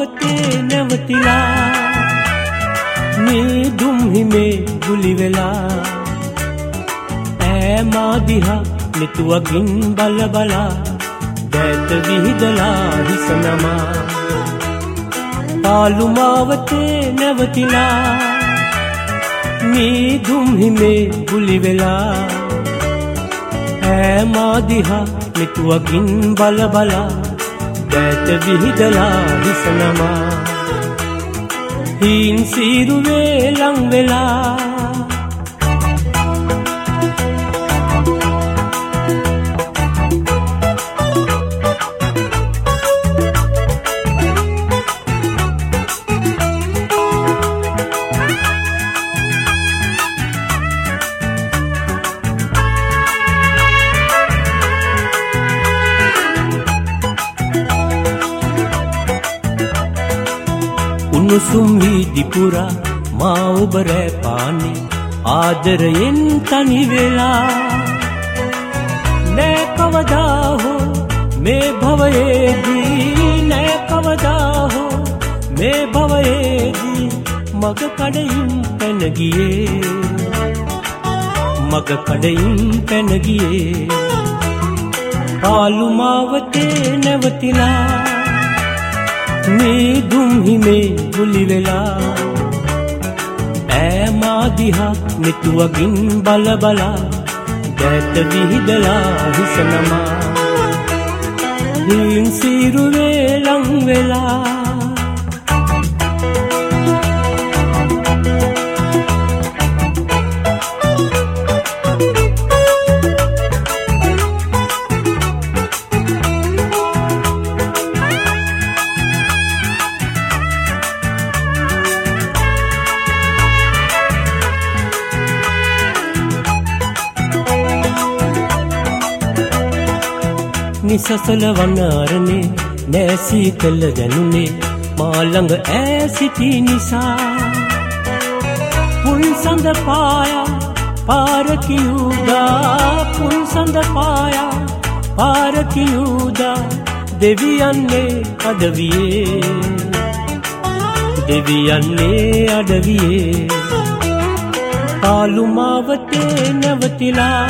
මාවතේ නැවතිලා මේ දුම්හිමේ ගුලි වෙලා ඈ මා දිහා නිතුවකින් බල බලා දැත විහිදලා හිස නමා පාළු මාවතේ නැවතිලා මේ දුම්හිමේ ගුලි වෙලා ඈ මා දිහා නිතුවකින් බල බලා දැත විහිදලා හිස නමා හීන් සීරුවේ ලං වෙලා උණුසුම් වීදි පුරා මා ඔබ රැ පානේ ආදරයෙන් තනි වෙලා නෑ කවදා හෝ මේ භවයේදී නෑ කවදා හෝ මේ භවයේදී මග කඩින් පැන ගියේ මග කඩින් පැන ගියේ පාළු මාවතේ නැවතිලා මේ දුම්හිමේ ගුලි වෙලා ඈ මා දිහා නිතුවකින් බල බලා දැත විහිදලා හිස නමා හීන් සීරුවේ ලං වෙලා නිසසල වනාරනේ නැසී කළ දැනුනේ මා ළඟ ඈ සිටි නිසා පුන් සඳ පායා පාර කියුදා පුන් සඳ පායා පාර කියුදා දෙවියන්නේ අඩවියේ දෙවියන්නේ අඩවියේ පාළු මාවතේ නැවතිලා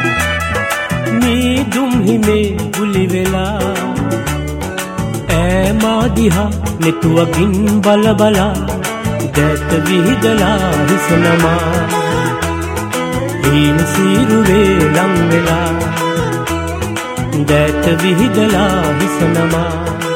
මේ දුම්හිමේ ගුලි වෙලා ඈ මා දිහා නිතුවකින් බල බලා දැත විහිදලා හිස නමා හීන් සීරුවේ ලං වෙලා දැත විහිදලා හිස නමා